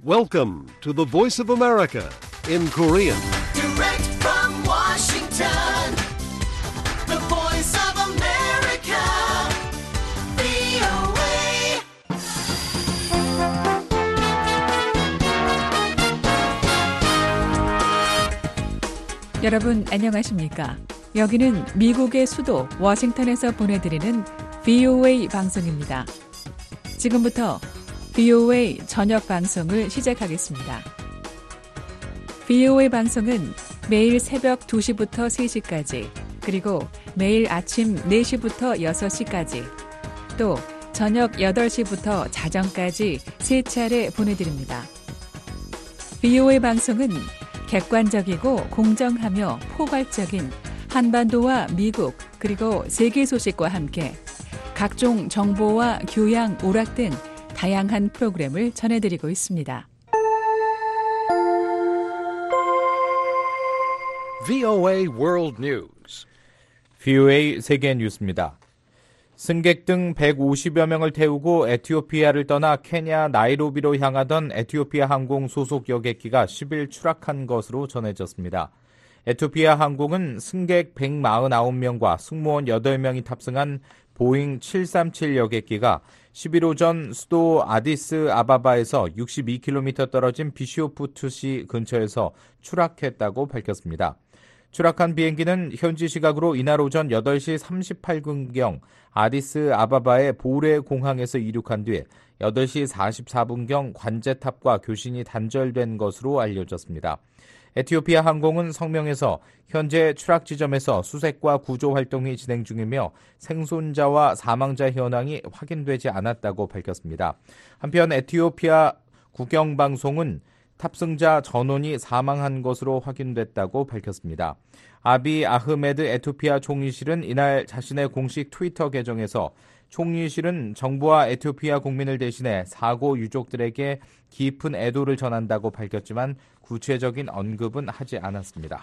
Welcome to the Voice of America in Korean. Direct from Washington, the voice of America, VOA. 여러분 안녕하십니까? 여기는 미국의 수도 워싱턴에서 보내드리는 VOA 방송입니다. 지금부터 VOA 저녁 방송을 시작하겠습니다. VOA 방송은 매일 새벽 2시부터 3시까지, 그리고 매일 아침 4시부터 6시까지, 또 저녁 8시부터 자정까지 3차례 보내드립니다. VOA 방송은 객관적이고 공정하며 포괄적인 한반도와 미국 그리고 세계 소식과 함께 각종 정보와 교양, 오락 등 다양한 프로그램을 전해드리고 있습니다. VOA World News. VOA 세계 뉴스입니다. 승객 등 150여 명을 태우고 에티오피아를 떠나 케냐 나이로비로 향하던 에티오피아 항공 소속 여객기가 10일 추락한 것으로 전해졌습니다. 에티오피아 항공은 승객 149명과 승무원 8명이 탑승한 보잉 737 여객기가 10일 오전 수도 아디스 아바바에서 62km 떨어진 비시오프투시 근처에서 추락했다고 밝혔습니다. 추락한 비행기는 현지 시각으로 이날 오전 8시 38분경 아디스 아바바의 보레 공항에서 이륙한 뒤 8시 44분경 관제탑과 교신이 단절된 것으로 알려졌습니다. 에티오피아 항공은 성명에서 현재 추락 지점에서 수색과 구조 활동이 진행 중이며 생존자와 사망자 현황이 확인되지 않았다고 밝혔습니다. 한편 에티오피아 국영방송은 탑승자 전원이 사망한 것으로 확인됐다고 밝혔습니다. 아비 아흐메드 에티오피아 총리실은 이날 자신의 공식 트위터 계정에서 총리실은 정부와 에티오피아 국민을 대신해 사고 유족들에게 깊은 애도를 전한다고 밝혔지만 구체적인 언급은 하지 않았습니다.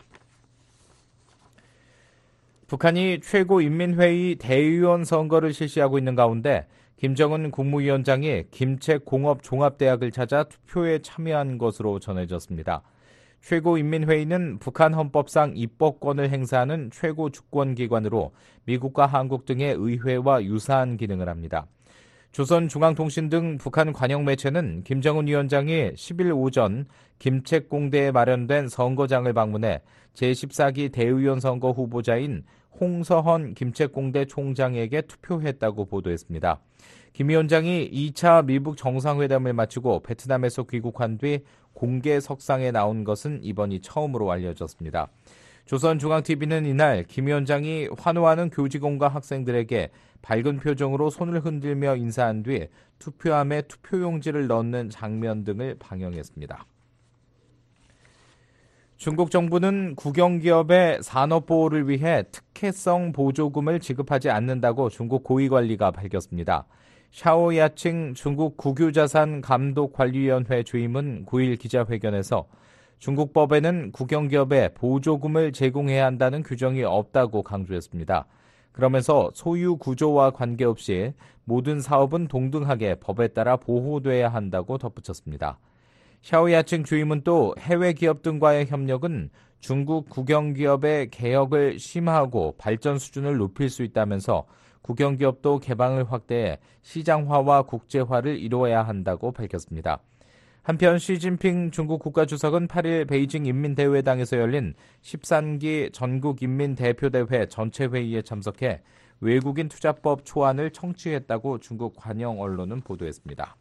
북한이 최고인민회의 대의원 선거를 실시하고 있는 가운데 김정은 국무위원장이 김책공업종합대학을 찾아 투표에 참여한 것으로 전해졌습니다. 최고인민회의는 북한 헌법상 입법권을 행사하는 최고 주권기관으로 미국과 한국 등의 의회와 유사한 기능을 합니다. 조선중앙통신 등 북한 관영 매체는 김정은 위원장이 10일 오전 김책공대에 마련된 선거장을 방문해 제14기 대의원 선거 후보자인 홍서헌 김책공대 총장에게 투표했다고 보도했습니다. 김 위원장이 2차 미북 정상회담을 마치고 베트남에서 귀국한 뒤 공개 석상에 나온 것은 이번이 처음으로 알려졌습니다. 조선중앙TV는 이날 김 위원장이 환호하는 교직원과 학생들에게 밝은 표정으로 손을 흔들며 인사한 뒤 투표함에 투표용지를 넣는 장면 등을 방영했습니다. 중국 정부는 국영기업의 산업보호를 위해 특혜성 보조금을 지급하지 않는다고 중국 고위관리가 밝혔습니다. 샤오야칭 중국 국유자산감독관리위원회 주임은 9일 기자회견에서 중국 법에는 국영기업에 보조금을 제공해야 한다는 규정이 없다고 강조했습니다. 그러면서 소유 구조와 관계없이 모든 사업은 동등하게 법에 따라 보호돼야 한다고 덧붙였습니다. 샤오야칭 주임은 또 해외 기업 등과의 협력은 중국 국영기업의 개혁을 심화하고 발전 수준을 높일 수 있다면서 국영기업도 개방을 확대해 시장화와 국제화를 이루어야 한다고 밝혔습니다. 한편 시진핑 중국 국가주석은 8일 베이징 인민대회당에서 열린 13기 전국인민대표대회 전체회의에 참석해 외국인 투자법 초안을 청취했다고 중국 관영 언론은 보도했습니다.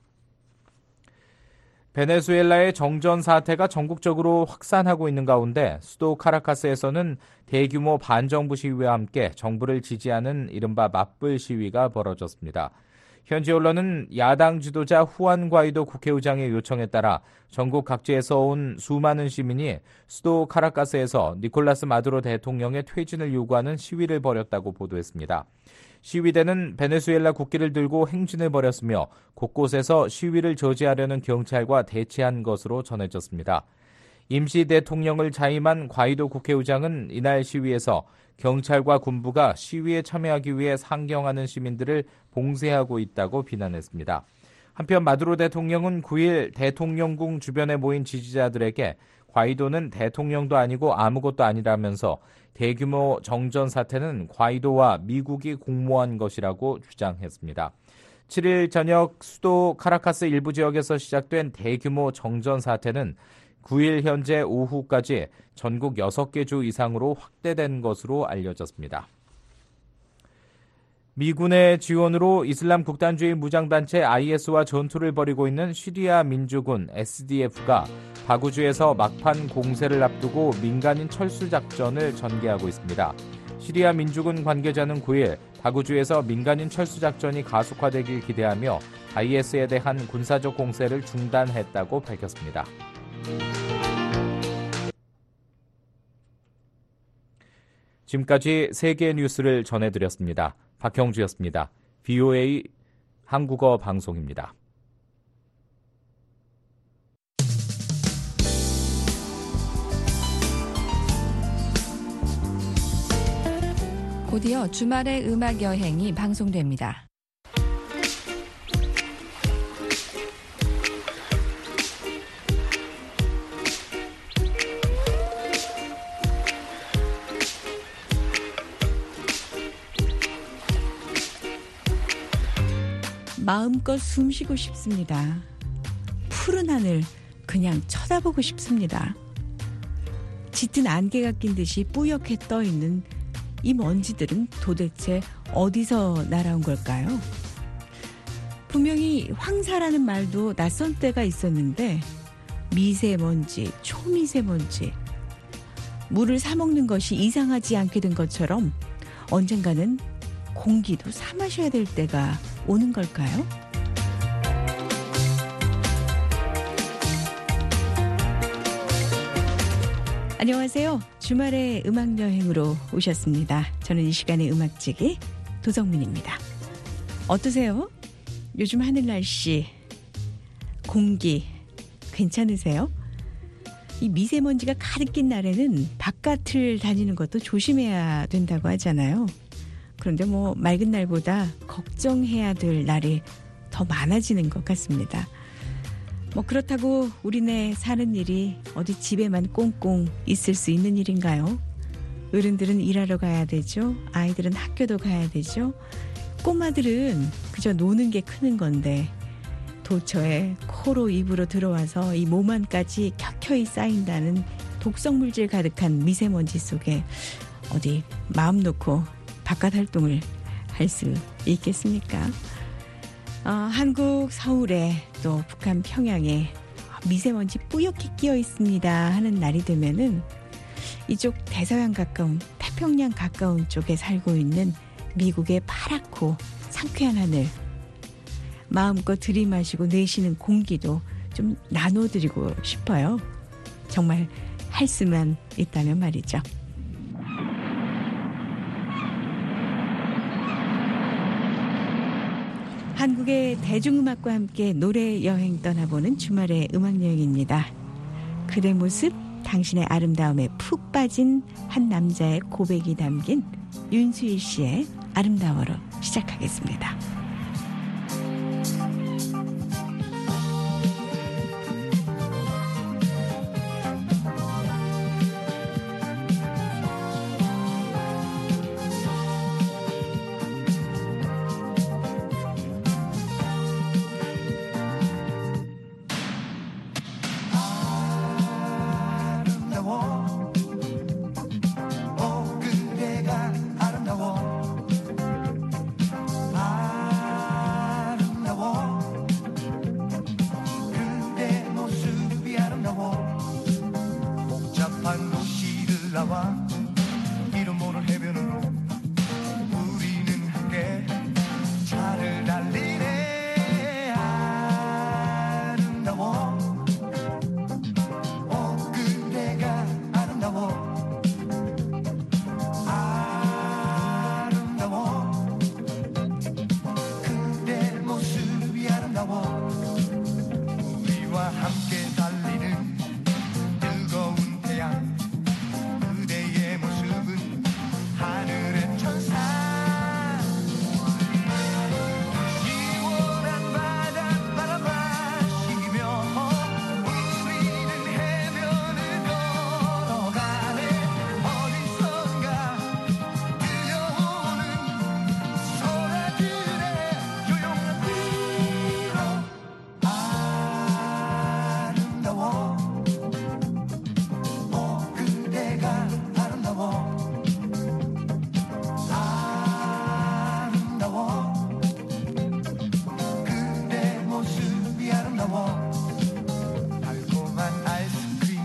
베네수엘라의 정전 사태가 전국적으로 확산하고 있는 가운데 수도 카라카스에서는 대규모 반정부 시위와 함께 정부를 지지하는 이른바 맞불 시위가 벌어졌습니다. 현지 언론은 야당 지도자 후안 과이도 국회의장의 요청에 따라 전국 각지에서 온 수많은 시민이 수도 카라카스에서 니콜라스 마두로 대통령의 퇴진을 요구하는 시위를 벌였다고 보도했습니다. 시위대는 베네수엘라 국기를 들고 행진을 벌였으며 곳곳에서 시위를 저지하려는 경찰과 대치한 것으로 전해졌습니다. 임시 대통령을 자임한 과이도 국회의장은 이날 시위에서 경찰과 군부가 시위에 참여하기 위해 상경하는 시민들을 봉쇄하고 있다고 비난했습니다. 한편 마두로 대통령은 9일 대통령궁 주변에 모인 지지자들에게 과이도는 대통령도 아니고 아무것도 아니라면서 대규모 정전 사태는 과이도와 미국이 공모한 것이라고 주장했습니다. 7일 저녁 수도 카라카스 일부 지역에서 시작된 대규모 정전 사태는 9일 현재 오후까지 전국 6개 주 이상으로 확대된 것으로 알려졌습니다. 미군의 지원으로 이슬람 국단주의 무장단체 IS와 전투를 벌이고 있는 시리아 민주군 SDF가 바구주에서 막판 공세를 앞두고 민간인 철수 작전을 전개하고 있습니다. 시리아 민주군 관계자는 9일 바구주에서 민간인 철수 작전이 가속화되길 기대하며 IS에 대한 군사적 공세를 중단했다고 밝혔습니다. 지금까지 세계 뉴스를 전해드렸습니다. 박형주였습니다. VOA 한국어 방송입니다. 곧이어 주말의 음악 여행이 방송됩니다. 마음껏 숨쉬고 싶습니다. 푸른 하늘 그냥 쳐다보고 싶습니다. 짙은 안개가 낀 듯이 뿌옇게 떠있는 이 먼지들은 도대체 어디서 날아온 걸까요? 분명히 황사라는 말도 낯선 때가 있었는데 미세먼지, 초미세먼지, 물을 사 먹는 것이 이상하지 않게 된 것처럼 언젠가는 공기도 사 마셔야 될 때가 오는 걸까요? 안녕하세요. 주말의 음악여행으로 오셨습니다. 저는 이 시간의 음악지기 도정민입니다. 어떠세요? 요즘 하늘 날씨, 공기 괜찮으세요? 이 미세먼지가 가득 낀 날에는 바깥을 다니는 것도 조심해야 된다고 하잖아요. 그런데 맑은 날보다 걱정해야 될 날이 더 많아지는 것 같습니다. 그렇다고 우리네 사는 일이 어디 집에만 꽁꽁 있을 수 있는 일인가요? 어른들은 일하러 가야 되죠. 아이들은 학교도 가야 되죠. 꼬마들은 그저 노는 게 크는 건데 도처에 코로 입으로 들어와서 이 몸 안까지 켜켜이 쌓인다는 독성물질 가득한 미세먼지 속에 어디 마음 놓고 바깥 활동을 할 수 있겠습니까? 한국 서울에 또 북한 평양에 미세먼지 뿌옇게 끼어 있습니다 하는 날이 되면은 이쪽 대서양 가까운 태평양 가까운 쪽에 살고 있는 미국의 파랗고 상쾌한 하늘 마음껏 들이마시고 내쉬는 공기도 좀 나눠드리고 싶어요. 정말 할 수만 있다면 말이죠. 한국의 대중음악과 함께 노래 여행 떠나보는 주말의 음악여행입니다. 그대 모습, 당신의 아름다움에 푹 빠진 한 남자의 고백이 담긴 윤수일 씨의 아름다워로 시작하겠습니다. 시원한 바닷바람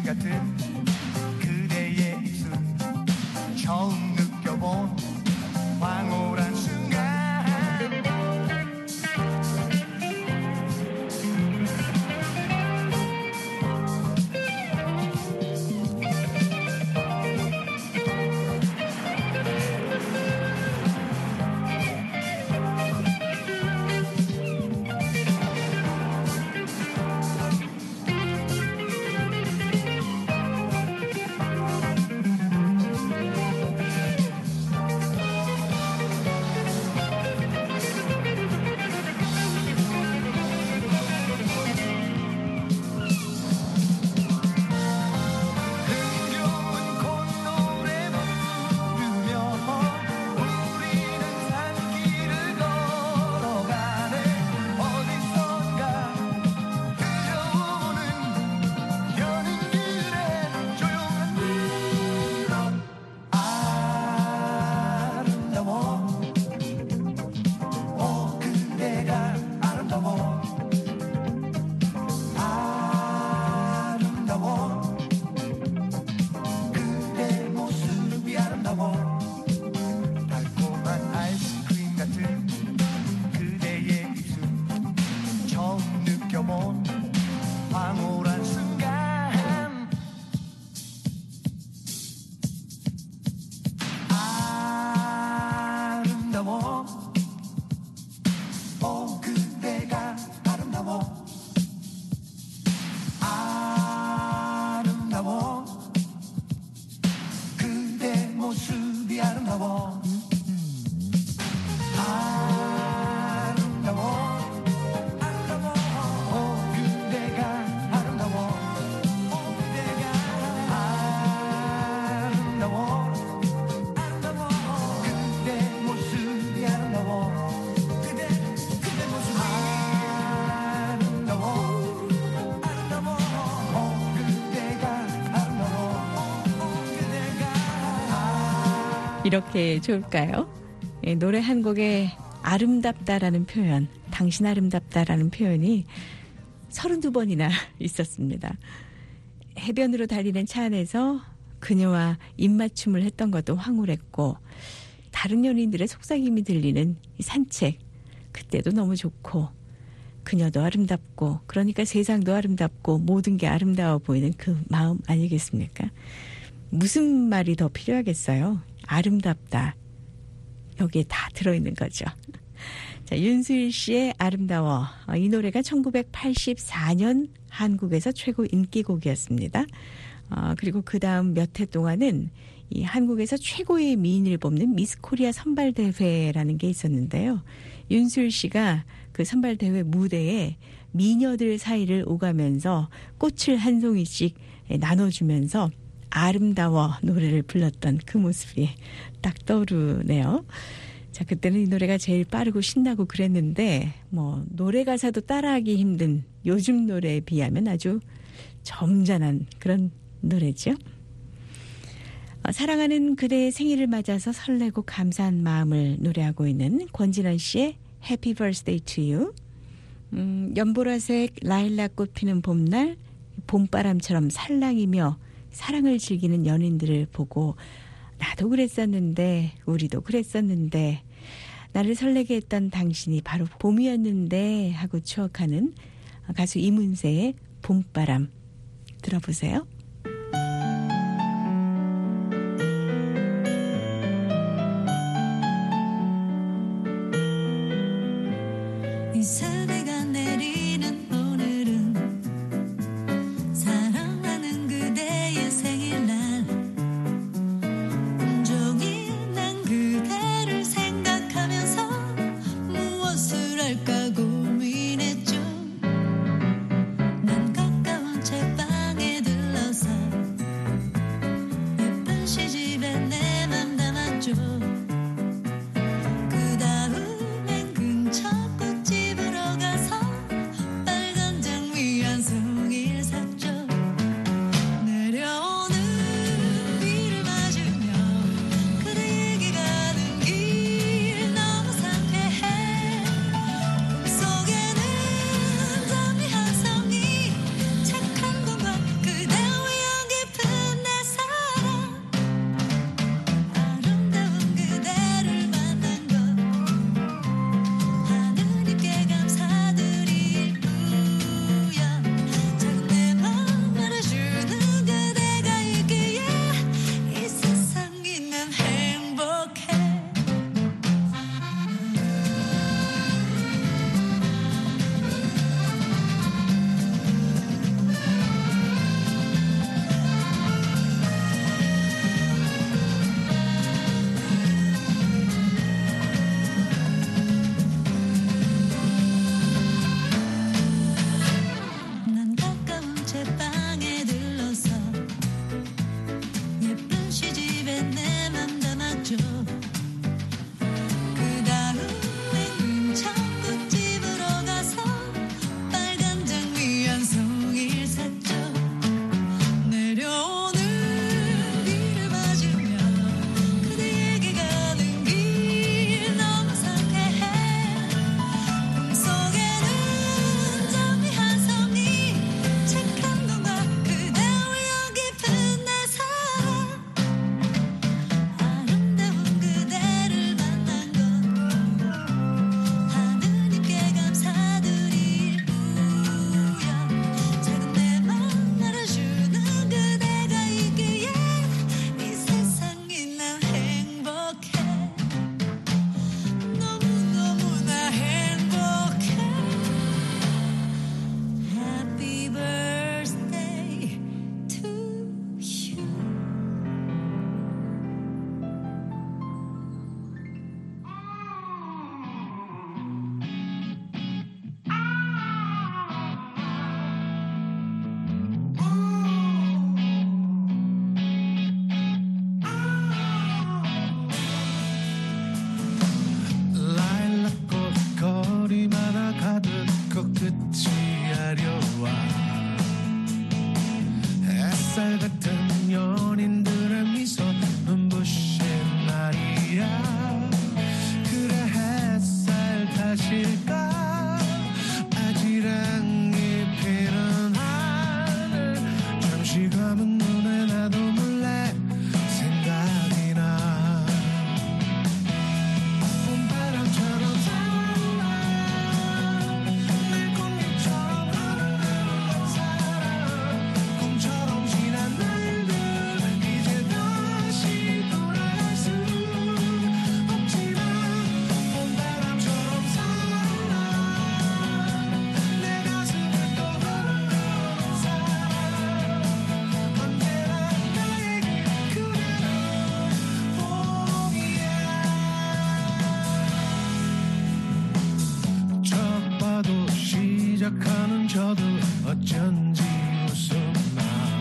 같은 그대의 입술 처음 느껴본 황홀한 순간 황홀한 순간 아름다워 오 그대가 아름다워 아름다워 그대 모습이 아름다워 이렇게 좋을까요? 예, 노래 한 곡에 아름답다라는 표현, 당신 아름답다라는 표현이 32번이나 있었습니다. 해변으로 달리는 차 안에서 그녀와 입맞춤을 했던 것도 황홀했고 다른 연인들의 속삭임이 들리는 이 산책, 그때도 너무 좋고 그녀도 아름답고 그러니까 세상도 아름답고 모든 게 아름다워 보이는 그 마음 아니겠습니까? 무슨 말이 더 필요하겠어요? 아름답다. 여기에 다 들어있는 거죠. 자, 윤수일 씨의 아름다워. 이 노래가 1984년 한국에서 최고 인기곡이었습니다. 그리고 그 다음 몇 해 동안은 이 한국에서 최고의 미인을 뽑는 미스 코리아 선발대회라는 게 있었는데요. 윤수일 씨가 그 선발대회 무대에 미녀들 사이를 오가면서 꽃을 한 송이씩 나눠주면서 아름다워 노래를 불렀던 그 모습이 딱 떠오르네요. 자, 그때는 이 노래가 제일 빠르고 신나고 그랬는데 뭐 노래 가사도 따라하기 힘든 요즘 노래에 비하면 아주 점잖은 그런 노래죠. 사랑하는 그대의 생일을 맞아서 설레고 감사한 마음을 노래하고 있는 권진원 씨의 Happy Birthday to You. 연보라색 라일락 꽃 피는 봄날 봄바람처럼 살랑이며 사랑을 즐기는 연인들을 보고 나도 그랬었는데 우리도 그랬었는데 나를 설레게 했던 당신이 바로 봄이었는데 하고 추억하는 가수 이문세의 봄바람 들어보세요. 이 세대가 내리는 오늘은 사랑하는 그대의 생일날 온종일 난 그대를 생각하면서 무엇을 할까 고민했죠. 난 가까운 책방에 들러서 지금은 눈에 나도 몰래 생각이 나 봄바람처럼 살아 날 공기처럼 흐르는 사랑 꿈처럼 지난 날들 이제 다시 돌아갈 수 없지만 봄바람처럼 살아 내 가슴을 또 흐르는 사랑 언제나 나에게 그대는 봄이야 첫 봐도 시작하는 저도 어쩐지 웃음나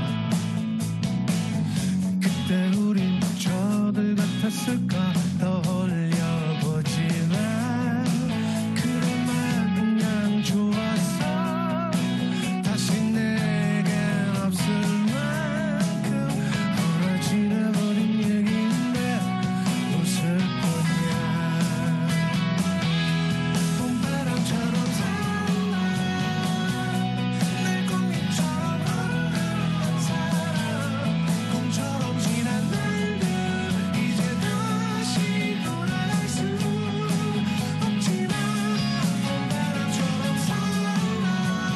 그때 우린 저들 같았을까 떠올려보지만 그런 마냥 좋았어 다시 내겐 없을 만큼 멀어지려버린 얘기인데 웃을 뿐이야 봄바람처럼 살아 날 꽃잎처럼 흐르는 사랑 꿈처럼 지난 날들 이제 다시 돌아갈 수 없지만 봄바람처럼 살아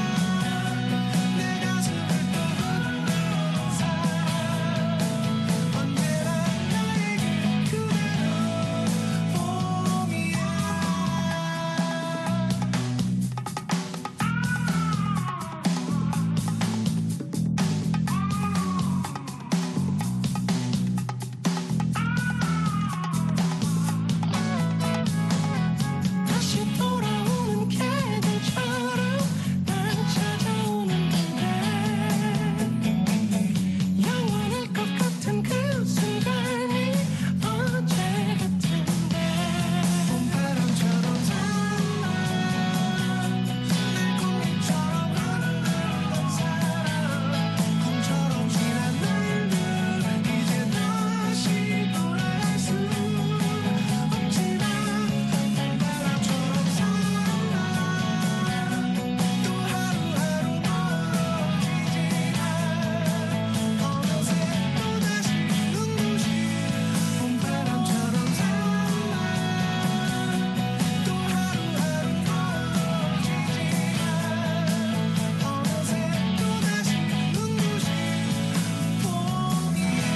내 가슴을 또 흐르는 사랑 언제나 나에게 그대는 봄이야 다시 돌아오는 개들처럼 난 찾아오는데 영원할 것 같은 그 순간이 어제 같은데 봄바람처럼 살아 내 공기처럼 흐르는 사랑 꿈처럼 지난 날들 이제 다시 돌아갈 수 없지만 봄바람처럼 살아 또 하루하루 멀어지지만 어느새 또다시 눈부신 봄바람처럼 살아 또 하루하루 멀어지지만 어느새 또다시 눈부신 봄이야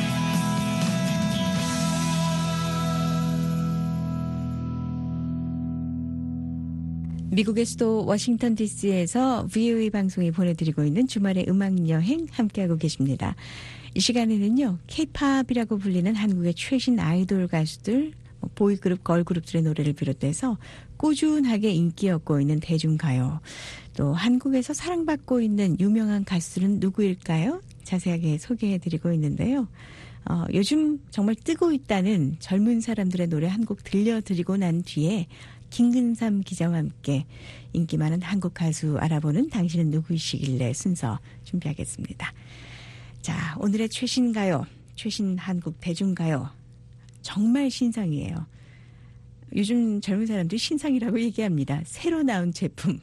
미국의 수도 워싱턴 DC에서 VOA 방송이 보내드리고 있는 주말의 음악여행 함께하고 계십니다. 이 시간에는요. K-팝이라고 불리는 한국의 최신 아이돌 가수들, 보이그룹, 걸그룹들의 노래를 비롯해서 꾸준하게 인기 얻고 있는 대중가요. 또 한국에서 사랑받고 있는 유명한 가수들은 누구일까요? 자세하게 소개해드리고 있는데요. 요즘 정말 뜨고 있다는 젊은 사람들의 노래 한 곡 들려드리고 난 뒤에 김근삼 기자와 함께 인기 많은 한국 가수 알아보는 당신은 누구이시길래 순서 준비하겠습니다. 자, 오늘의 최신 가요, 최신 한국 대중가요. 정말 신상이에요. 요즘 젊은 사람들이 신상이라고 얘기합니다. 새로 나온 제품.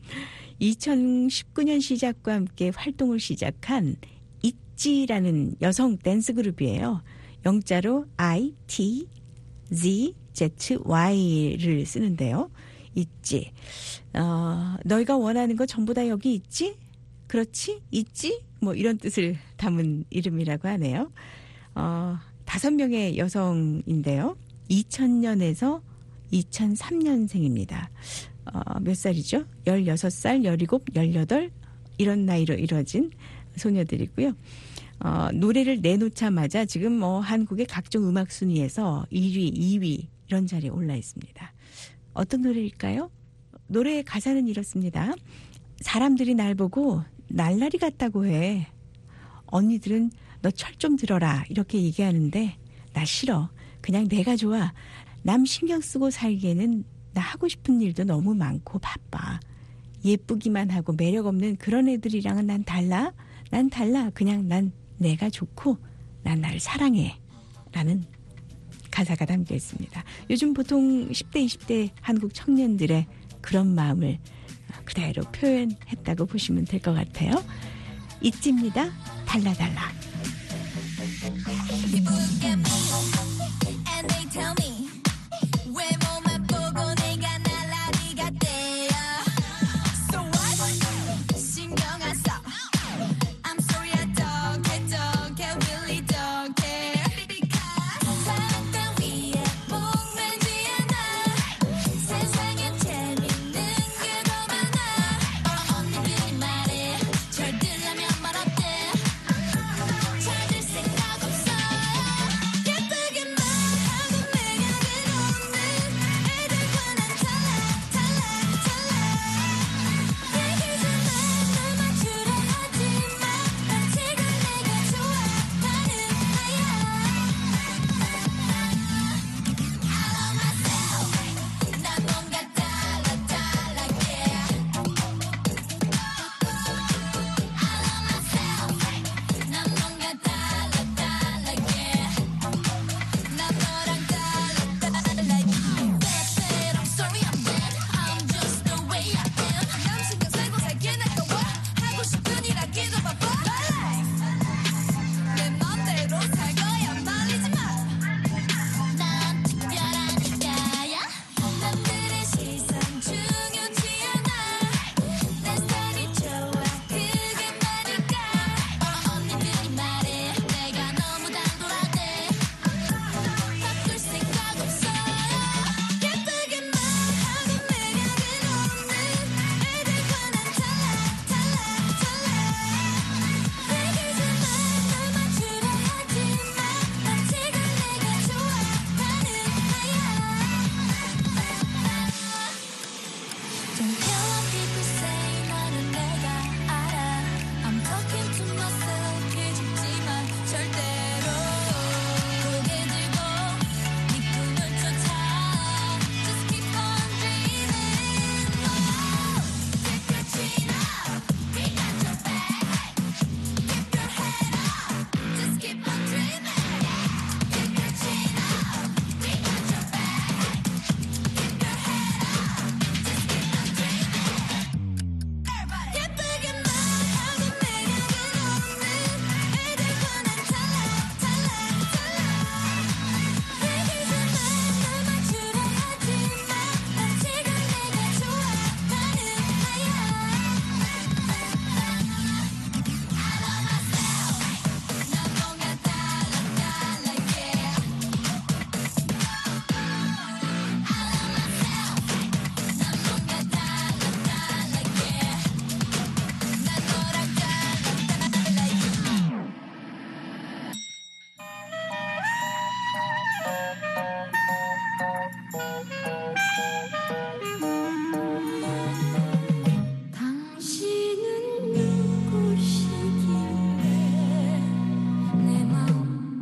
2019년 시작과 함께 활동을 시작한 있지라는 여성 댄스 그룹이에요. 영자로 ITZY를 쓰는데요. 있지. 너희가 원하는 거 전부 다 여기 있지? 그렇지? 있지? 뭐 이런 뜻을 담은 이름이라고 하네요. 5명의 여성인데요. 2000년에서 2003년생입니다. 몇 살이죠? 16살, 17, 18 이런 나이로 이루어진 소녀들이고요. 노래를 내놓자마자 지금 뭐 한국의 각종 음악 순위에서 1위, 2위 이런 자리에 올라 있습니다. 어떤 노래일까요? 노래의 가사는 이렇습니다. 사람들이 날 보고 날라리 같다고 해. 언니들은 너 철 좀 들어라 이렇게 얘기하는데 나 싫어. 그냥 내가 좋아. 남 신경 쓰고 살기에는 나 하고 싶은 일도 너무 많고 바빠. 예쁘기만 하고 매력 없는 그런 애들이랑은 난 달라. 난 달라. 그냥 난 내가 좋고 난 나를 사랑해. 라는 가사가 담겨 있습니다. 요즘 보통 10대, 20대 한국 청년들의 그런 마음을 그대로 표현했다고 보시면 될 것 같아요. 있지입니다. 달라달라. People look at me and they tell me 외모만 보고 내가 날라리 같대요. So what? 신경 안 써. I'm sorry I don't care, really don't care. Because 사랑 따위에 목매지 않아. 세상엔 재밌는 게 더 많아. 언니들이 말해 잘 들으면 말 어때? 찾을 생각 없어. 예쁘게 말하고 매력은 없는 애들과 난 달라. 얘기지만 날 맞추려 하지마. 난 지금 내가 좋아하는 나야. I love myself. 난 뭔가 달라 yeah. I love myself. 난 뭔가 달라 yeah. 난 너랑 달라 That's it, I'm sorry I'm bad. I'm just the way I am. 남 신경 쓰고 살긴 아까워. 하고 싶은 일 하기도 바빠. 내 맘대로 살 거야 말리지 마. 난 특별하니까야. 남들의 시선 중요치 않아. 내 스타일이 좋아 그게 나니까. 언니들이 말해 내가 너무 단돌하대. 바꿀 생각 없어. 예쁘게 말하고 매력은 없는 애들과 난 달라. 얘기지만 날 맞추려 하지마. 난 지금 내가 좋아하는 나야. Don't care what people say. 나는 내가 알아. I'm talking to myself. 기죽지만 절대로 고개 들고 네 꿈을 쫓아. Just keep on dreaming. Take your chin up. We got your back. Keep your head up. Just keep on dreaming. Take your chin up. We got your back. Keep your head up. Just keep on dreaming. 예쁘게 말하고 매력은 없는 애들과 난 달라. 얘기지만 날 맞추려 하지마. 난 지금 내가 좋아하는 나야. I love myself. 난 뭔가 달라 yeah. I love myself. 난 뭔가 달라 yeah. 난 너랑 달라 당신은 누구시길래 내 마음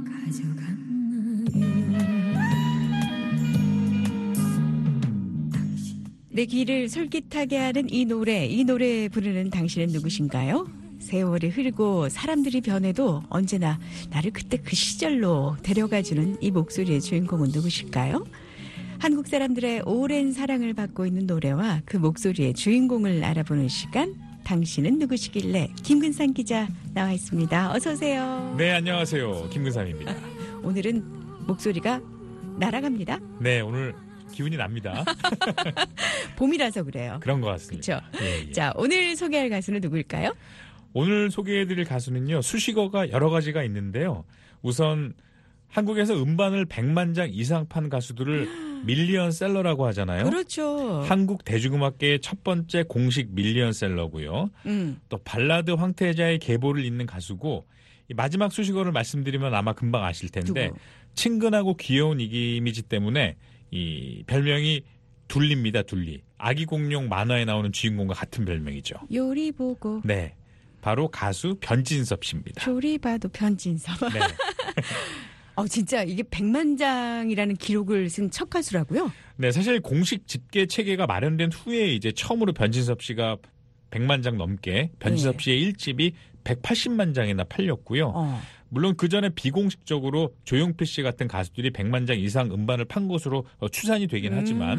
가져갔나요? 내 귀를 솔깃하게 하는 이 노래 부르는 당신은 누구신가요? 세월이 흐르고 사람들이 변해도 언제나 나를 그때 그 시절로 데려가주는 이 목소리의 주인공은 누구실까요? 한국 사람들의 오랜 사랑을 받고 있는 노래와 그 목소리의 주인공을 알아보는 시간, 당신은 누구시길래 김근상 기자 나와 있습니다. 어서 오세요. 네, 안녕하세요. 김근삼입니다. 오늘은 목소리가 날아갑니다. 네, 오늘 기운이 납니다. 봄이라서 그래요. 그런 것 같습니다. 그렇죠. 예, 예. 자, 오늘 소개할 가수는 누구일까요? 오늘 소개해드릴 가수는요, 수식어가 여러 가지가 있는데요. 우선 한국에서 음반을 100만 장 이상 판 가수들을 밀리언셀러라고 하잖아요. 그렇죠. 한국 대중음악계의 첫 번째 공식 밀리언셀러고요. 또 발라드 황태자의 계보를 잇는 가수고, 이 마지막 수식어를 말씀드리면 아마 금방 아실 텐데 누구? 친근하고 귀여운 이미지 때문에 이 별명이 둘리입니다. 둘리. 아기 공룡 만화에 나오는 주인공과 같은 별명이죠. 요리 보고 네, 바로 가수 변진섭 씨입니다. 조리 봐도 변진섭. 네. 진짜 이게 100만 장이라는 기록을 쓴 첫 가수라고요? 네, 사실 공식 집계 체계가 마련된 후에 이제 처음으로 변진섭 씨가 100만 장 넘게 변진섭 네. 씨의 1집이 180만 장이나 팔렸고요. 물론 그 전에 비공식적으로 조용필 씨 같은 가수들이 100만 장 이상 음반을 판 것으로 추산이 되긴 하지만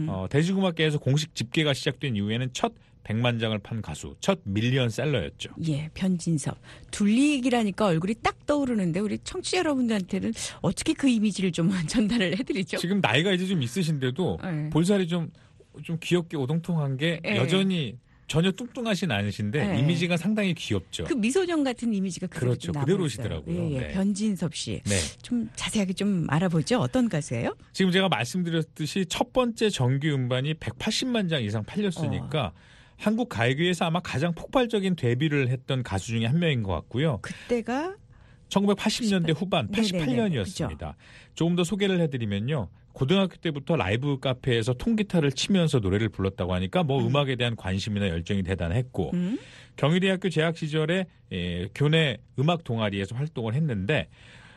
대중음악계에서 공식 집계가 시작된 이후에는 첫 100만 장을 판 가수, 첫 밀리언셀러였죠. 예, 변진섭. 둘리기라니까 얼굴이 딱 떠오르는데 우리 청취자 여러분들한테는 어떻게 그 이미지를 좀 전달을 해드리죠? 지금 나이가 이제 좀 있으신데도 네. 볼살이 좀 귀엽게 오동통한 게 네. 여전히 전혀 뚱뚱하진 않으신데 네. 이미지가 상당히 귀엽죠. 그 미소년 같은 이미지가 그대로 그렇죠. 좀 그대로 남아있어요. 오시더라고요. 예, 예. 네. 변진섭 씨. 네. 좀 자세하게 좀 알아보죠. 어떤 가수예요? 지금 제가 말씀드렸듯이 첫 번째 정규 음반이 180만 장 이상 팔렸으니까 한국 가요계에서 아마 가장 폭발적인 데뷔를 했던 가수 중에 한 명인 것 같고요. 그때가 1980년대 후반, 네네네. 88년이었습니다. 조금 더 소개를 해드리면요. 고등학교 때부터 라이브 카페에서 통기타를 치면서 노래를 불렀다고 하니까 뭐 음악에 대한 관심이나 열정이 대단했고 경희대학교 재학 시절에 교내 음악 동아리에서 활동을 했는데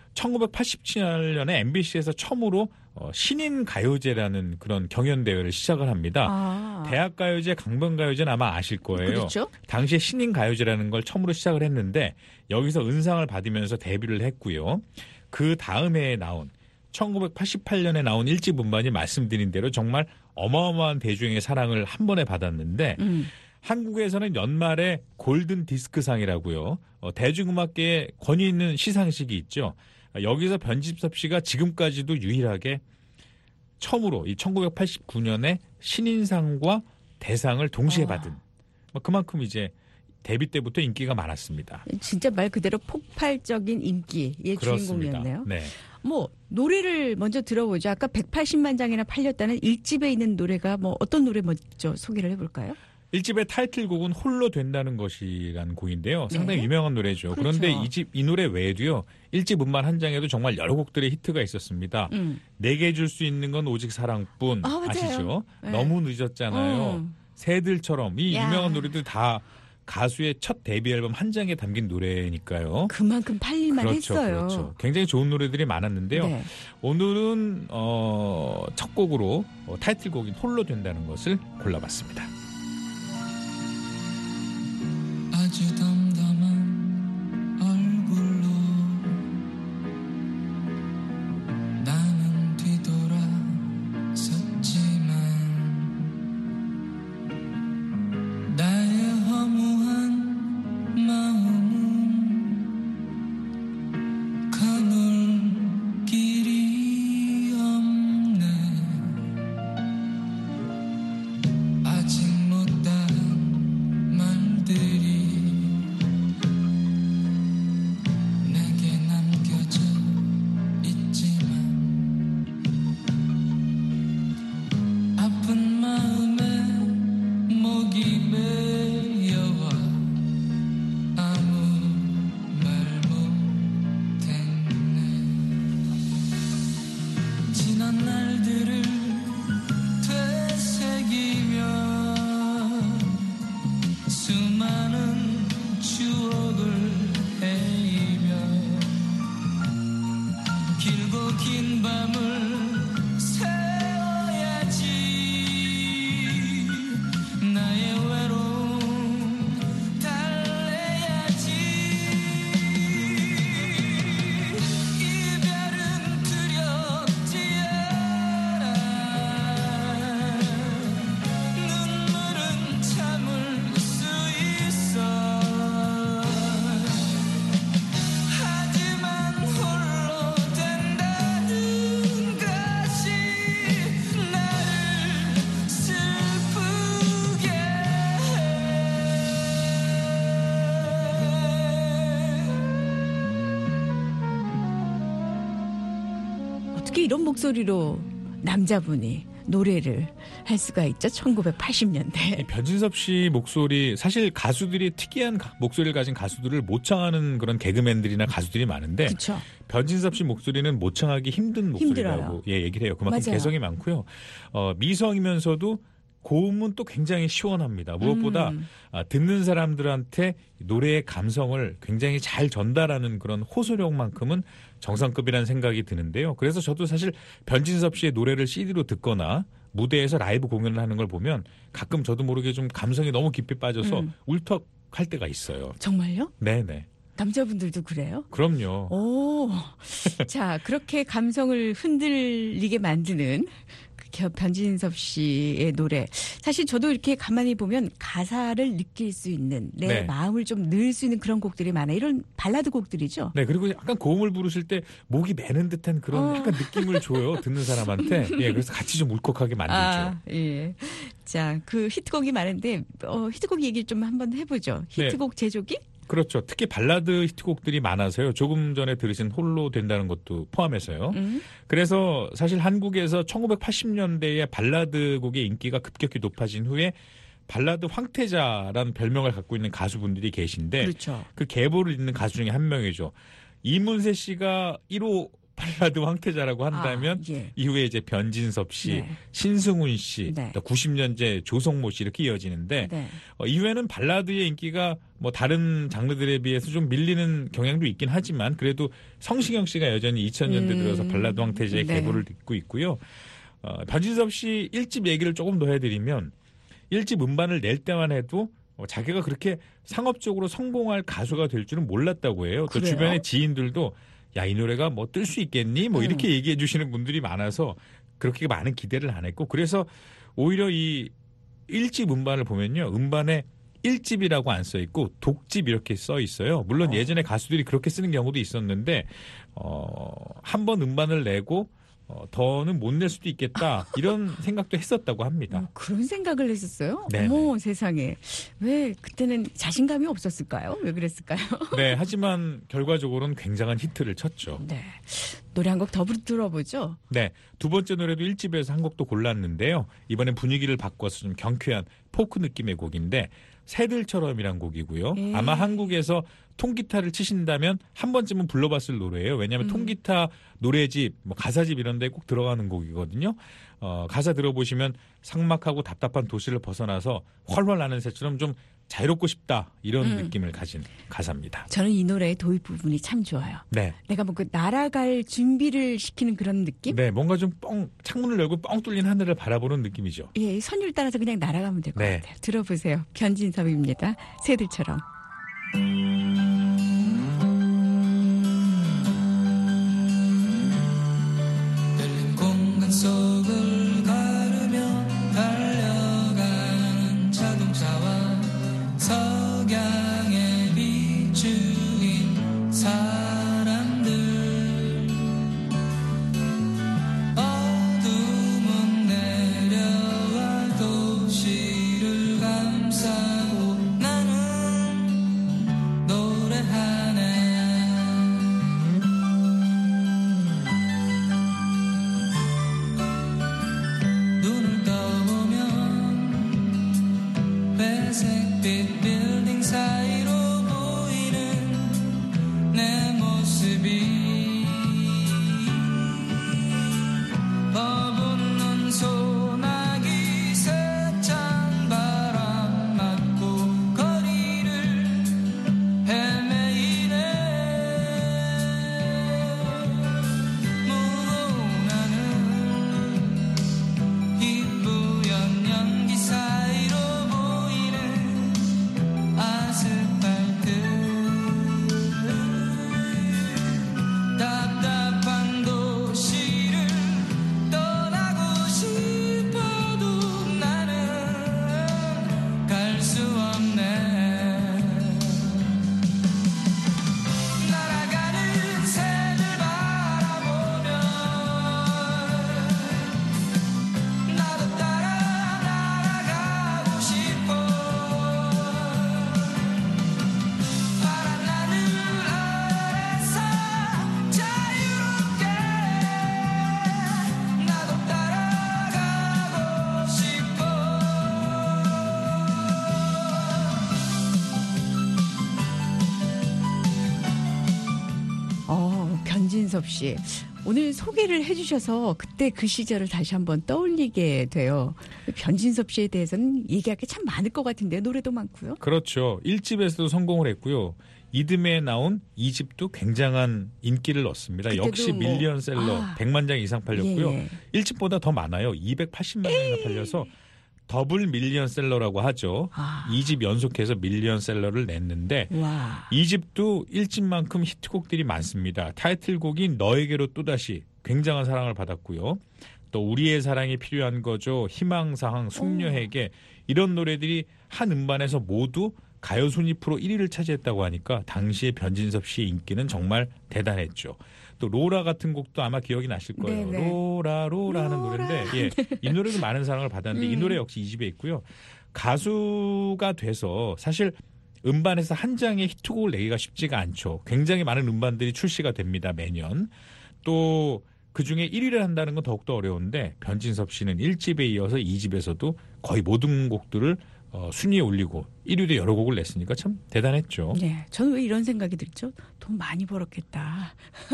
1987년에 MBC에서 처음으로 신인 가요제라는 그런 경연대회를 시작을 합니다. 아. 대학가요제, 강변가요제는 아마 아실 거예요. 그렇죠. 당시에 신인 가요제라는 걸 처음으로 시작을 했는데 여기서 은상을 받으면서 데뷔를 했고요. 그 다음 해에 나온 1988년에 나온 1집 음반이 말씀드린 대로 정말 어마어마한 대중의 사랑을 한 번에 받았는데 한국에서는 연말에 골든 디스크상이라고요. 대중음악계에 권위 있는 시상식이 있죠. 여기서 변진섭 씨가 지금까지도 유일하게 처음으로 이 1989년에 신인상과 대상을 동시에 받은 그만큼 이제 데뷔 때부터 인기가 많았습니다. 진짜 말 그대로 폭발적인 인기의 그렇습니다. 주인공이었네요. 네. 뭐 노래를 먼저 들어보죠. 아까 180만 장이나 팔렸다는 1집에 있는 노래가 뭐 어떤 노래 먼저 소개를 해볼까요? 1집의 타이틀곡은 홀로 된다는 것이라는 곡인데요. 상당히 네. 유명한 노래죠. 그렇죠. 그런데 이 노래 외에도요. 1집 음반 한 장에도 정말 여러 곡들의 히트가 있었습니다. 내게 줄 수 있는 건 오직 사랑뿐 아, 맞아요. 아시죠? 네. 너무 늦었잖아요. 새들처럼 이 야. 유명한 노래들 다 가수의 첫 데뷔 앨범 한 장에 담긴 노래니까요. 그만큼 팔릴만 그렇죠, 했어요. 그렇죠. 굉장히 좋은 노래들이 많았는데요. 네. 오늘은 첫 곡으로 타이틀곡인 홀로 된다는 것을 골라봤습니다. 아주 덤덤한 얼굴로 나는 뒤돌아섰지만 나의 허무한 마음은 가눌 길이 없네. 아직 못한 말들이 내게 남겨져 있지만 아픈 마음에 목이 메여와 아무 말 못했네. 지난 날들을 되새기며 수많은 추억을 헤이며 길고 긴 밤을 새워야지. 나의 외로움 달래야지. 이별은 두렵지 않아. 눈물은 참을 수 있어. 하지만 홀로 된다는 것이 나를 슬프게 어떻게 이런 목소리로 남자분이 노래를 할 수가 있죠? 1980년대. 변진섭 씨 목소리 사실 가수들이 특이한 목소리를 가진 가수들을 모창하는 그런 개그맨들이나 가수들이 많은데 그렇죠. 변진섭 씨 목소리는 모창하기 힘든 목소리라고 힘들어요. 얘기를 해요. 그만큼 맞아요. 개성이 많고요. 미성이면서도 고음은 또 굉장히 시원합니다. 무엇보다 듣는 사람들한테 노래의 감성을 굉장히 잘 전달하는 그런 호소력만큼은 정상급이라는 생각이 드는데요. 그래서 저도 사실 변진섭 씨의 노래를 CD로 듣거나 무대에서 라이브 공연을 하는 걸 보면 가끔 저도 모르게 좀 감성이 너무 깊이 빠져서 울컥할 때가 있어요. 정말요? 네네. 남자분들도 그래요? 그럼요. 오. 자, 그렇게 감성을 흔들리게 만드는 변진섭 씨의 노래. 사실 저도 이렇게 가만히 보면 가사를 느낄 수 있는 내 네. 마음을 좀 넣을 수 있는 그런 곡들이 많아요. 이런 발라드 곡들이죠. 네, 그리고 약간 고음을 부르실 때 목이 매는 듯한 그런 약간 느낌을 줘요. 듣는 사람한테. 예, 그래서 같이 좀 울컥하게 만들죠. 예. 자, 그 히트곡이 많은데 히트곡 얘기 좀 한번 해보죠. 히트곡 제조기? 그렇죠. 특히 발라드 히트곡들이 많아서요. 조금 전에 들으신 홀로 된다는 것도 포함해서요. 그래서 사실 한국에서 1980년대에 발라드 곡의 인기가 급격히 높아진 후에 발라드 황태자라는 별명을 갖고 있는 가수분들이 계신데 그렇죠. 그 계보를 잇는 가수 중에 한 명이죠. 이문세 씨가 1호 발라드 황태자라고 한다면 예. 이후에 이제 변진섭 씨, 네. 신승훈 씨, 네. 또 90년대 조성모 씨 이렇게 이어지는데 네. 이후에는 발라드의 인기가 뭐 다른 장르들에 비해서 좀 밀리는 경향도 있긴 하지만 그래도 성시경 씨가 여전히 2000년대 들어서 발라드 황태자의 네. 계보를 잇고 있고요. 변진섭 씨 1집 얘기를 조금 더 해드리면 1집 음반을 낼 때만 해도 자기가 그렇게 상업적으로 성공할 가수가 될 줄은 몰랐다고 해요. 또 그래요? 주변의 지인들도 야, 이 노래가 뭐 뜰 수 있겠니? 뭐 이렇게 얘기해 주시는 분들이 많아서 그렇게 많은 기대를 안 했고 그래서 오히려 이 1집 음반을 보면요. 음반에 1집이라고 안 써 있고 독집 이렇게 써 있어요. 물론 예전에 가수들이 그렇게 쓰는 경우도 있었는데 한 번 음반을 내고 더는 못 낼 수도 있겠다 이런 생각도 했었다고 합니다. 그런 생각을 했었어요? 네네. 어머 세상에. 왜 그때는 자신감이 없었을까요? 왜 그랬을까요? 네, 하지만 결과적으로는 굉장한 히트를 쳤죠. 네. 노래 한 곡 더 들어보죠. 네, 두 번째 노래도 1집에서 한 곡도 골랐는데요. 이번엔 분위기를 바꿔서 좀 경쾌한 포크 느낌의 곡인데 새들처럼이란 곡이고요. 예. 아마 한국에서 통기타를 치신다면 한 번쯤은 불러봤을 노래예요. 왜냐하면 통기타 노래집, 뭐 가사집 이런 데 꼭 들어가는 곡이거든요. 가사 들어보시면 삭막하고 답답한 도시를 벗어나서 훨훨 나는 새처럼 좀 자유롭고 싶다 이런 느낌을 가진 가사입니다. 저는 이 노래의 도입 부분이 참 좋아요. 네. 내가 뭐 그 날아갈 준비를 시키는 그런 느낌? 네, 뭔가 좀 창문을 열고 뻥 뚫린 하늘을 바라보는 느낌이죠. 예, 이 선율 따라서 그냥 날아가면 될 것 네. 같아요. 들어보세요. 변진섭입니다. 새들처럼. 열린 공간 속을 가르며 달려가는 자동차와 석양에 비추인 사람들 어둠은 내려와 도시를 감싸고 나는 노래하네 눈을 떠보면 회색빛 빌딩 사이로 보이는 내 모습이 버붙는 소나기 세찬 바람 맞고 거리를 헤매이네 무거운 하늘 이 뿌연 연기 사이로 보이는 아스팔트 답답한 도시를 떠나고 싶어도 나는 갈 수 없네 날아가는 새들 바라보며 나도 따라 날아가고 싶어 파란 하늘 아래서 자유롭게 나도 따라가고 싶어 변진섭 씨. 오늘 소개를 해주셔서 그때 그 시절을 다시 한번 떠올리게 돼요. 변진섭 씨에 대해서는 얘기할 게 참 많을 것 같은데 노래도 많고요. 그렇죠. 1집에서도 성공을 했고요. 이듬해 나온 2집도 굉장한 인기를 얻습니다. 그때도 역시 뭐, 밀리언셀러 100만 장 이상 팔렸고요. 예, 예. 1집보다 더 많아요. 280만 장이나 팔려서 더블 밀리언셀러라고 하죠. 2집 연속해서 밀리언셀러를 냈는데 와. 2집도 1집만큼 히트곡들이 많습니다. 타이틀곡인 너에게로 또다시 굉장한 사랑을 받았고요. 또 우리의 사랑이 필요한 거죠. 희망사항, 숙녀에게 이런 노래들이 한 음반에서 모두 가요 순위 프로 1위를 차지했다고 하니까 당시에 변진섭 씨의 인기는 정말 대단했죠. 또 로라 같은 곡도 아마 기억이 나실 거예요. 네네. 로라 하는 노래인데 예, 이 노래도 많은 사랑을 받았는데 이 노래 역시 2집에 있고요. 가수가 돼서 사실 음반에서 한 장의 히트곡을 내기가 쉽지가 않죠. 굉장히 많은 음반들이 출시가 됩니다. 매년. 또 그중에 1위를 한다는 건 더욱더 어려운데 변진섭 씨는 1집에 이어서 2집에서도 거의 모든 곡들을 순위에 올리고 1위도 여러 곡을 냈으니까 참 대단했죠. 네, 저는 왜 이런 생각이 들죠? 돈 많이 벌었겠다.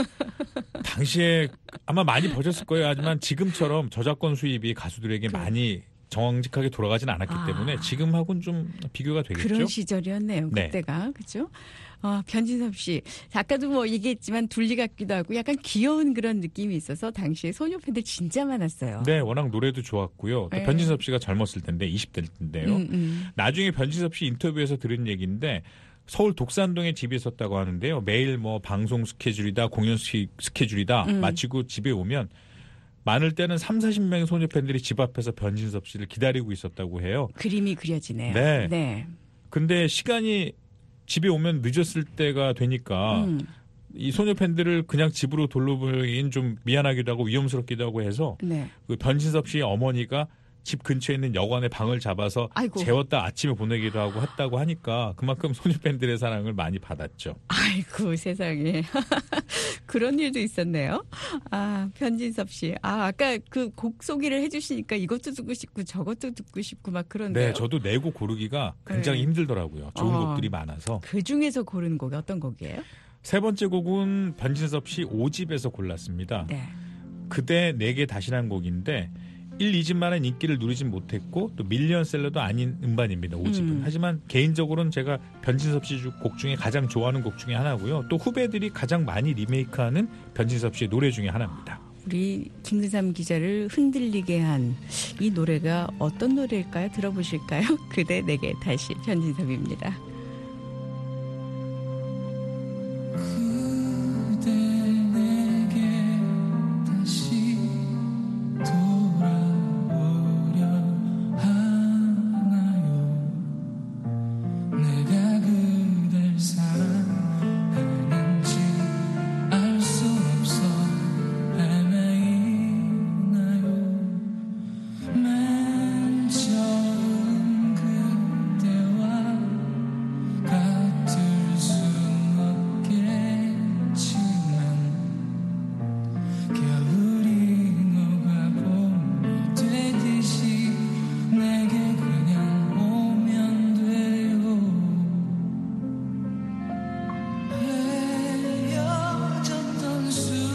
당시에 아마 많이 버셨을 거예요. 하지만 지금처럼 저작권 수입이 가수들에게 많이 정직하게 돌아가진 않았기 때문에 지금하고는 좀 비교가 되겠죠. 그런 시절이었네요. 네. 그때가. 그죠? 변진섭 씨. 아까도 뭐 얘기했지만 둘리 같기도 하고 약간 귀여운 그런 느낌이 있어서 당시에 소녀 팬들 진짜 많았어요. 네, 워낙 노래도 좋았고요. 또 네. 변진섭 씨가 젊었을 텐데 20대일 텐데요. 나중에 변진섭 씨 인터뷰에서 들은 얘기인데 서울 독산동에 집이 있었다고 하는데요. 매일 뭐 방송 스케줄이다, 공연 스케줄이다 마치고 집에 오면 많을 때는 30-40명의 소녀 팬들이 집 앞에서 변진섭 씨를 기다리고 있었다고 해요. 그림이 그려지네요. 네. 네. 근데 시간이 집에 오면 늦었을 때가 되니까 이 소녀 팬들을 그냥 집으로 돌려보기엔 좀 미안하기도 하고 위험스럽기도 하고 해서 네. 그 변진섭 씨의 어머니가 집 근처에 있는 여관에 방을 잡아서 아이고. 재웠다 아침에 보내기도 하고 했다고 하니까 그만큼 소녀 팬들의 사랑을 많이 받았죠. 아이고 세상에. 그런 일도 있었네요. 변진섭 씨. 아까 그 곡 소개를 해주시니까 이것도 듣고 싶고 저것도 듣고 싶고 막 그런데요. 네, 저도 네 곡 고르기가 굉장히 네. 힘들더라고요. 좋은 곡들이 많아서. 그 중에서 고르는 곡이 어떤 곡이에요? 세 번째 곡은 변진섭 씨 5집에서 골랐습니다. 네. 그대 내게 다시란 곡인데 1, 2집만은 인기를 누리진 못했고 또 밀리언셀러도 아닌 음반입니다. 5집은. 하지만 개인적으로는 제가 변진섭 씨 곡 중에 가장 좋아하는 곡 중에 하나고요. 또 후배들이 가장 많이 리메이크하는 변진섭 씨의 노래 중에 하나입니다. 우리 김근삼 기자를 흔들리게 한 이 노래가 어떤 노래일까요? 들어보실까요? 그대 내게 다시 변진섭입니다. 그대 내게 다시 돌아오려 하나요? 내가 그댈 사랑하는지 알 수 없어 헤매이나요? 맨 처음 그때와 같을 순 없겠지만 겨울이 녹아 봄이 되듯이 내게 그냥 오면 돼요. 헤어졌던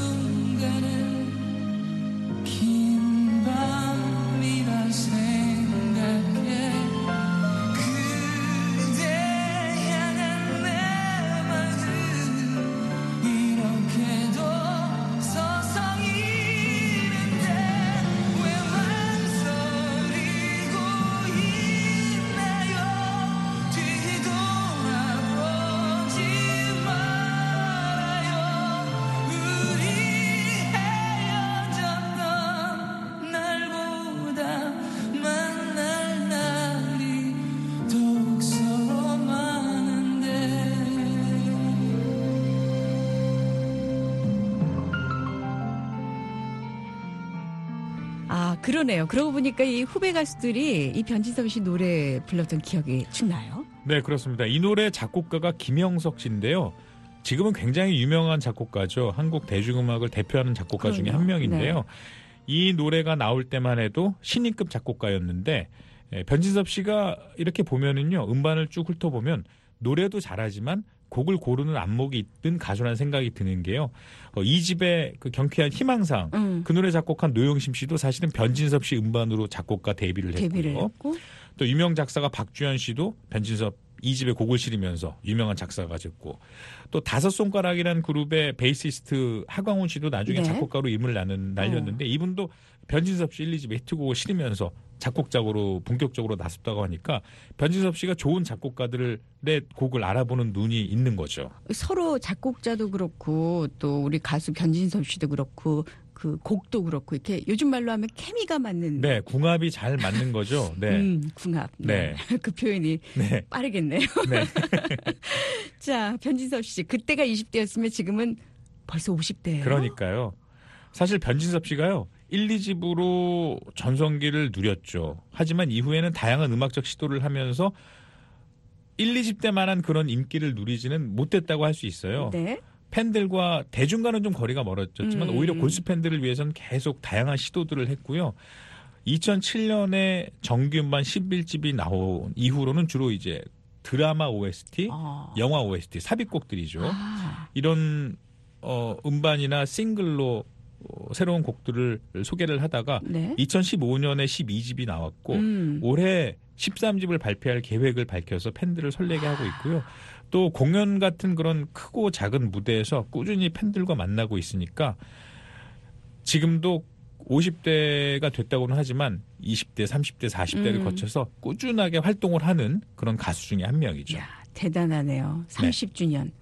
순간은 긴 밤이라 생각해 그대 향한 내 마음 이렇게도 서성이는데 왜 망설이고 있나요? 뒤돌아보지 말아요. 우리 헤어졌던 날보다 만날 날이 더욱 서로 많은데 그러네요. 그러고 보니까 이 후배 가수들이 이 변진섭 씨 노래 불렀던 기억이 축 나요. 네, 그렇습니다. 이 노래 작곡가가 김영석 씨인데요. 지금은 굉장히 유명한 작곡가죠. 한국 대중음악을 대표하는 작곡가 중에 한 그럼요. 명인데요. 이 노래가 나올 때만 해도 신인급 작곡가였는데 변진섭 씨가 이렇게 보면은요. 음반을 쭉 훑어보면 노래도 잘하지만 곡을 고르는 안목이 있던 가수라는 생각이 드는 게요. 이 집의 그 경쾌한 희망상 그 노래 작곡한 노영심 씨도 사실은 변진섭 씨 음반으로 작곡가 데뷔를 데뷔를 했고요. 했고. 또 유명 작사가 박주현 씨도 변진섭 이 집의 곡을 실으면서 유명한 작사가 됐고 또 다섯 손가락이라는 그룹의 베이시스트 하광훈 씨도 나중에 네. 작곡가로 임을 날렸는데 이분도 변진섭 씨 1, 2집의 히트곡을 실으면서 작곡작으로 본격적으로 나섰다고 하니까 변진섭 씨가 좋은 작곡가들의 곡을 알아보는 눈이 있는 거죠. 서로 작곡자도 그렇고 또 우리 가수 변진섭 씨도 그렇고 그 곡도 그렇고 이렇게 요즘 말로 하면 케미가 맞는 네, 궁합이 잘 맞는 거죠. 네. 궁합. 네. 그 표현이 네. 빠르겠네요. 네. 자, 변진섭 씨. 그때가 20대였으면 지금은 벌써 50대예요. 그러니까요. 사실 변진섭 씨가요. 1, 2집으로 전성기를 누렸죠. 하지만 이후에는 다양한 음악적 시도를 하면서 1, 2집 때만한 그런 인기를 누리지는 못했다고 할 수 있어요. 네. 팬들과 대중과는 좀 거리가 멀어졌지만 오히려 골수 팬들을 위해서는 계속 다양한 시도들을 했고요. 2007년에 정규 음반 11집이 나온 이후로는 주로 이제 드라마 OST, 영화 OST, 삽입곡들이죠. 이런 음반이나 싱글로 새로운 곡들을 소개를 하다가 네. 2015년에 12집이 나왔고 올해 13집을 발표할 계획을 밝혀서 팬들을 설레게 하고 있고요. 또 공연 같은 그런 크고 작은 무대에서 꾸준히 팬들과 만나고 있으니까 지금도 50대가 됐다고는 하지만 20대, 30대, 40대를 거쳐서 꾸준하게 활동을 하는 그런 가수 중에 한 명이죠. 이야, 대단하네요. 30주년.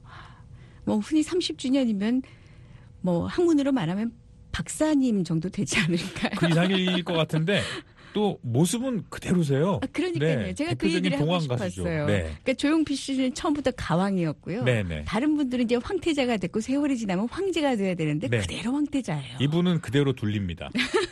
뭐 흔히 30주년이면 뭐 학문으로 말하면 박사님 정도 되지 않을까요? 그 이상일 것 같은데 또 모습은 그대로세요. 그러니까요. 네, 제가 그 대표적인 얘기를 하고 동안 싶었어요. 가수죠. 네. 그러니까 조용필 씨는 처음부터 가왕이었고요. 네네. 다른 분들은 이제 황태자가 됐고 세월이 지나면 황제가 돼야 되는데 네. 그대로 황태자예요. 이분은 그대로 둘립니다.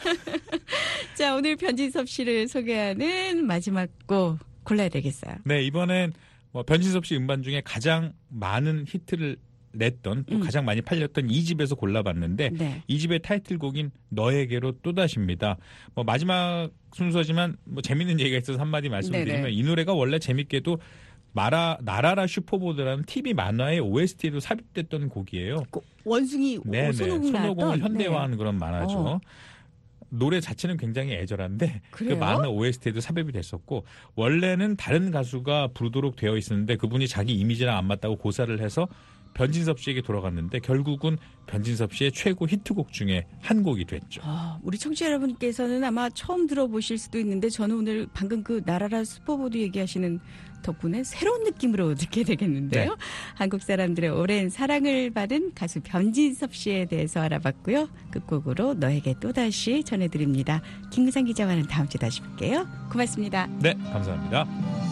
자, 오늘 변진섭 씨를 소개하는 마지막 곡 골라야 되겠어요. 네, 이번엔 뭐 변진섭 씨 음반 중에 가장 많은 히트를 냈던 또 가장 많이 팔렸던 2집에서 골라봤는데 네. 2집의 타이틀곡인 너에게로 또다시입니다. 뭐 마지막 순서지만 뭐 재밌는 얘기가 있어서 한마디 말씀드리면 네네. 이 노래가 원래 재밌게도 나라라 슈퍼보드라는 TV 만화의 OST로 삽입됐던 곡이에요. 원숭이 네네. 손오공 손오공을 나왔던 현대화한 네. 그런 만화죠. 노래 자체는 굉장히 애절한데 그래요? 그 만화 OST에도 삽입이 됐었고 원래는 다른 가수가 부르도록 되어 있었는데 그분이 자기 이미지랑 안 맞다고 고사를 해서 변진섭 씨에게 돌아갔는데 결국은 변진섭 씨의 최고 히트곡 중에 한 곡이 됐죠. 우리 청취자 여러분께서는 아마 처음 들어보실 수도 있는데 저는 오늘 방금 그 나라라 슈퍼보드 얘기하시는 덕분에 새로운 느낌으로 듣게 되겠는데요. 네. 한국 사람들의 오랜 사랑을 받은 가수 변진섭 씨에 대해서 알아봤고요. 끝곡으로 너에게 또다시 전해드립니다. 김구상 기자와는 다음 주에 다시 뵐게요. 고맙습니다. 네, 감사합니다.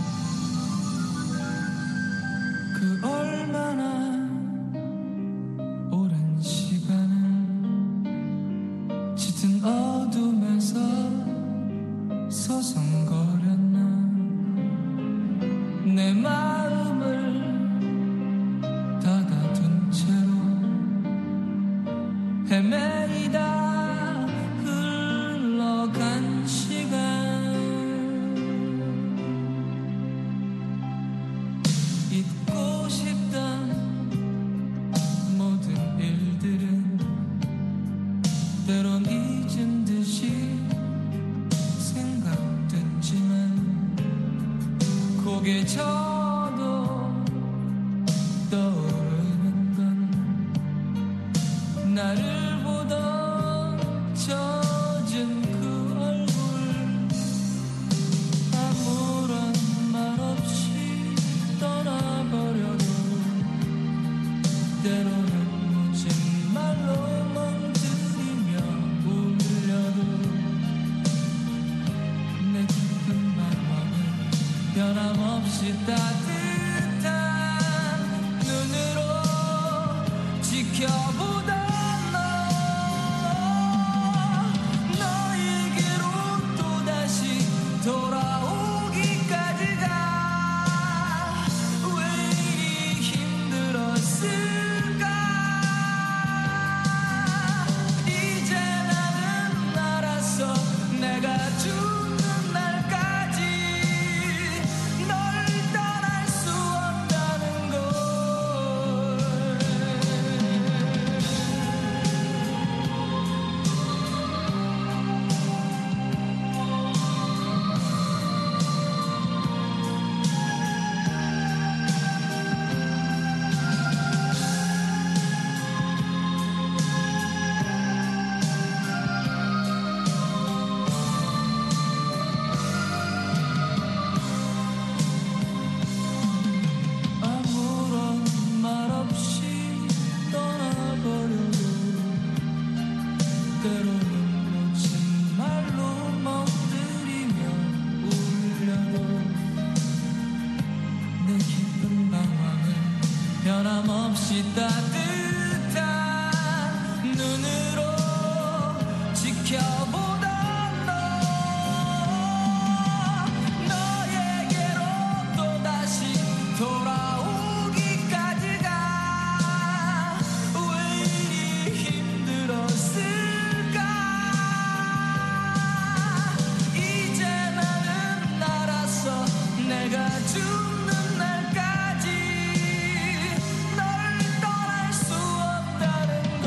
그 얼마나 오랜 시간을 짙은 어둠에서 서성거렸나 내 마음을 닫아둔 채로 헤매이다 흘러간 시간 잊고 싶던 모든 일들은 때론 잊은 듯이 생각됐지만 고개 져도 떠오르는 건 나를 보던 젖은 그 얼굴 아무런 말 없이 떠나버려도 때로는 묻힌 말로 멍들이며 울려도 내 깊은 방황은 변함없이 따뜻한 눈으로 지켜보던 너 너에게로 또다시 돌아오기까지가 왜 이리 힘들었을까 이제 나는 알았어 내가 죽는 날까지 널 떠날 수 없다는 걸 때로는 고친 말로 멍들이며 울려도 내 깊은 방황은 변함없이 따뜻한 눈으로 지켜보던 너 너에게로 또다시 돌아오기까지가 왜 이리 힘들었을까. 이제 나는 알았어. 내가 죽는 날까지 널 떠날 수 없다는 걸.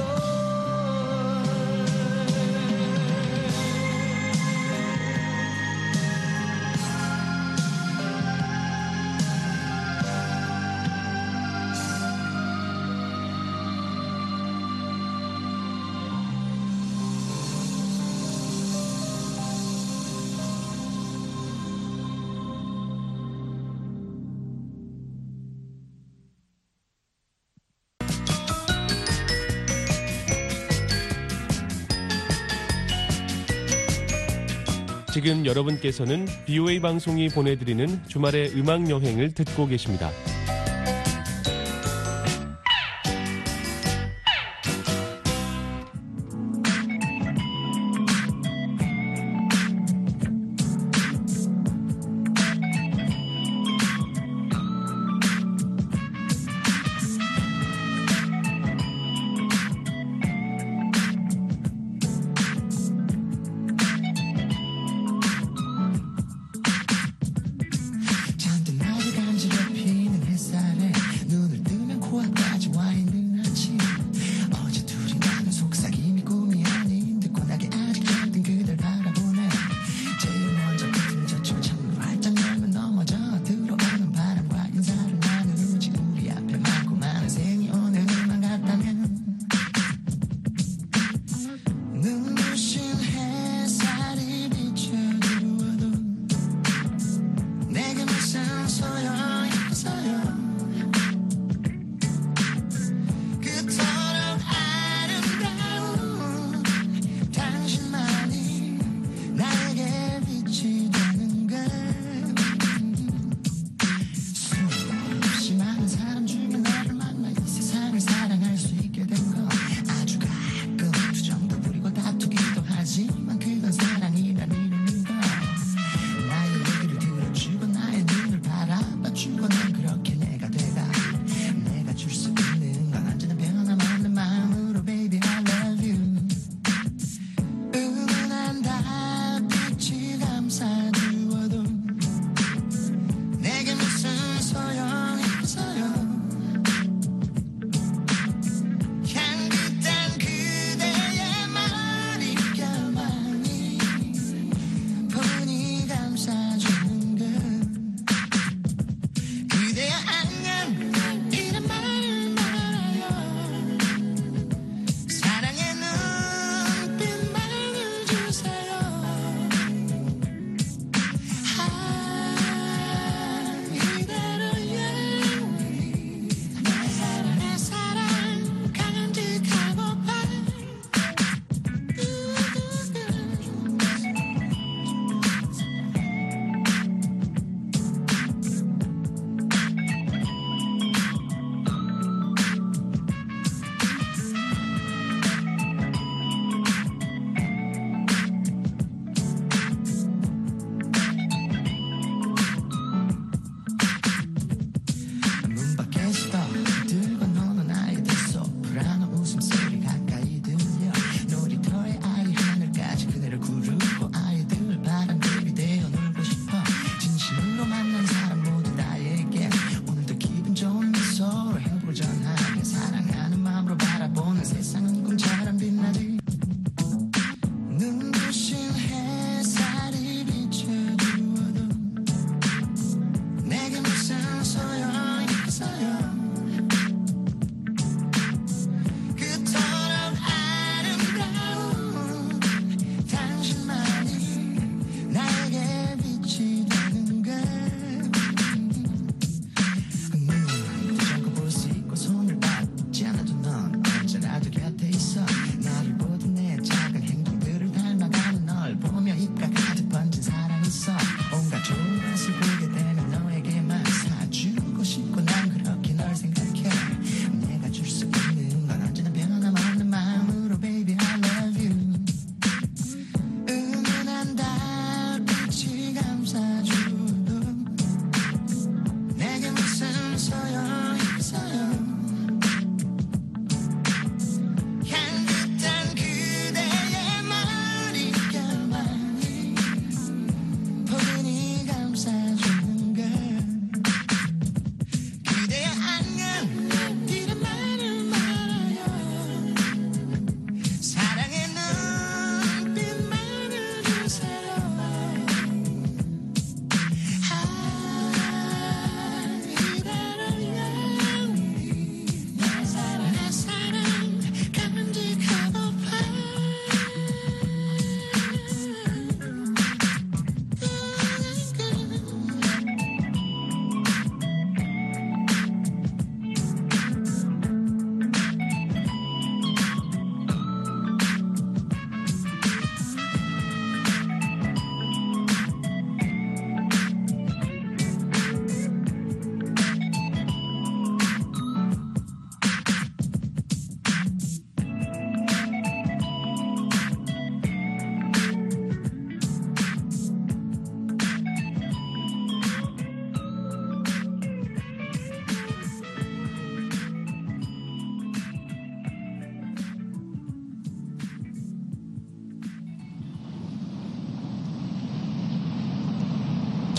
지금 여러분께서는 BOA 방송이 보내드리는 주말의 음악 여행을 듣고 계십니다. 잔뜩 나를 간지럽히는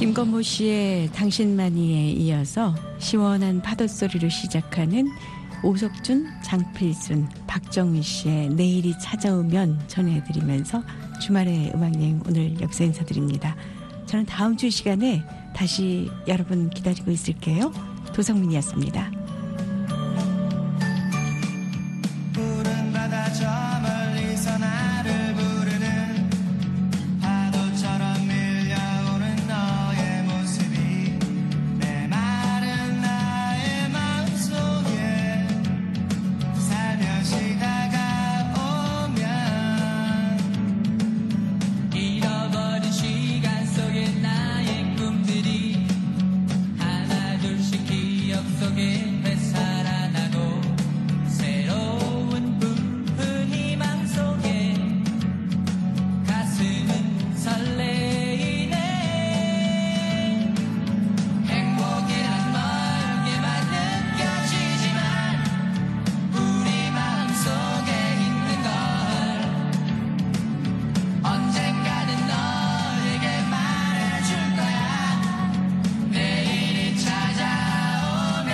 김건모 씨의 당신만이에 이어서 시원한 파도 소리로 시작하는 오석준, 장필순, 박정희 씨의 내일이 찾아오면 전해드리면서 주말의 음악여행 오늘 여기서 인사드립니다. 저는 다음 주 시간에 다시 여러분 기다리고 있을게요. 도성민이었습니다. 푸른 바다 저 멀리서 나를 부르는 파도처럼 밀려오는 너의 모습이 메마른 나의 마음속에 살며시 다가오면 잃어버린 시간 속에 나의 꿈들이 하나 둘씩 기억 속에 되살아나고 새로운 푸른 희망 속에 가슴은 설레이네. 행복이란 멀게만 느껴지지만 우리 마음속에 있는 걸 언젠가는 너에게 말해줄 거야. 내일이 찾아오면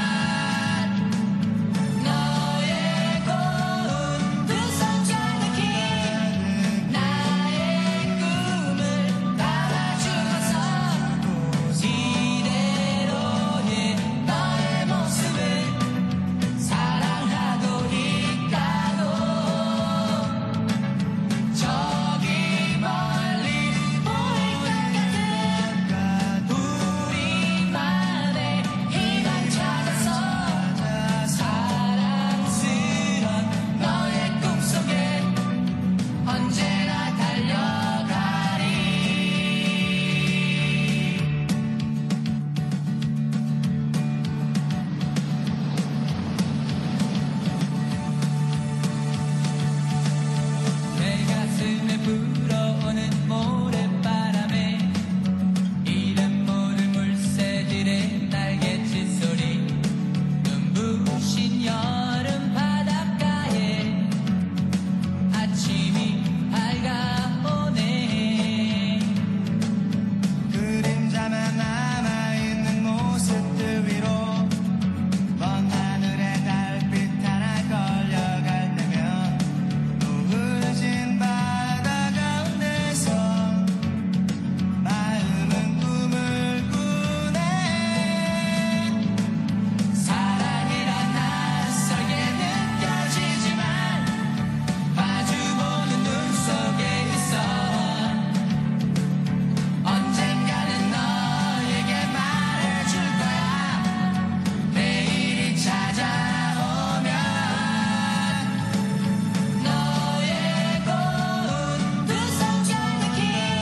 너의 고운 두 손짝 느낌 나의 꿈을 담아주어서 이대로의 너의 모습을 사랑하고 있다고. 저기 멀리 보일 것 같은 우리만의 희망 찾아서 사랑스런 너의 꿈속에 언제나 달려가리. 내 가슴에 불어오는 모래바람에 이름 모를 물새들의 날갯짓 소리 눈부신 여름 바닷가에 아침이 밝아오네. 그림자만 남아있는 모습들 위로 먼 하늘의 달빛 하나 걸려갈 때면 노을진 바다 가운데서 마음은 꿈을 꾸네. 사랑이란 낯설게 느껴지지만 마주보는 눈 속에 있어. 언젠가는 너에게 말해줄 거야. 내일이 찾아오면 너의 고운 두 손짝 느낌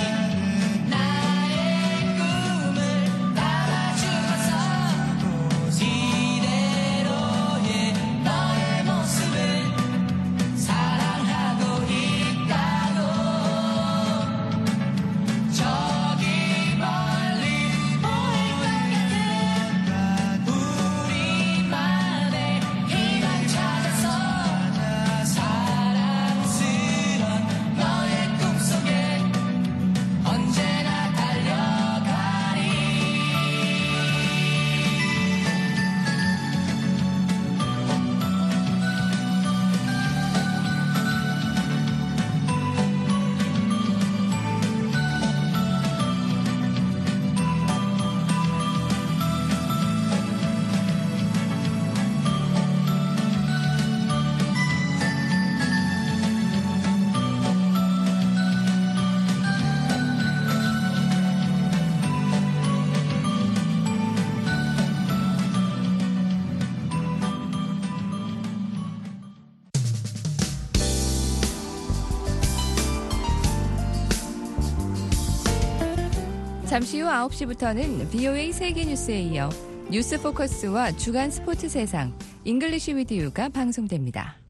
나의 꿈을 담아주어서 이대로의 너의 모습을 사랑하고 있다고. 저기 멀리 보일 것 같은 우리만의 희망 찾아서 사랑스런 너의 꿈속에 언제나 달려가리. 잠시 후 9시부터는 VOA 세계뉴스에 이어 뉴스 포커스와 주간 스포츠 세상 잉글리시 위디유가 방송됩니다.